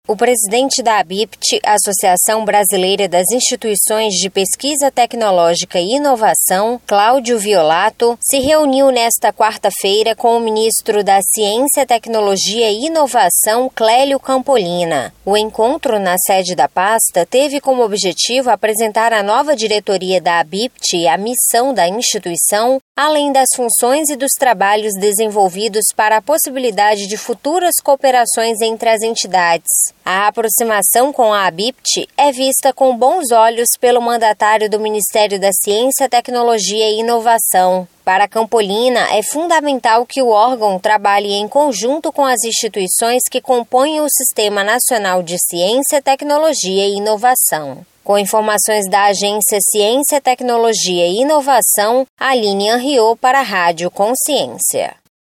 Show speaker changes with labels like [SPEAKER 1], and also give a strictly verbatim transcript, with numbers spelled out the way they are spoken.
[SPEAKER 1] O presidente da ABIPT, Associação Brasileira das Instituições de Pesquisa Tecnológica e Inovação, Cláudio Violato, se reuniu nesta quarta-feira com o ministro da Ciência, Tecnologia e Inovação, Clélio Campolina. O encontro na sede da pasta teve como objetivo apresentar a nova diretoria da ABIPT e a missão da instituição, além das funções e dos trabalhos desenvolvidos para a possibilidade de futuras cooperações entre as entidades. A aproximação com a ABIPT é vista com bons olhos pelo mandatário do Ministério da Ciência, Tecnologia e Inovação. Para Campolina, é fundamental que o órgão trabalhe em conjunto com as instituições que compõem o Sistema Nacional de Ciência, Tecnologia e Inovação. Com informações da Agência Ciência, Tecnologia e Inovação, Aline Henriot para a Rádio Consciência.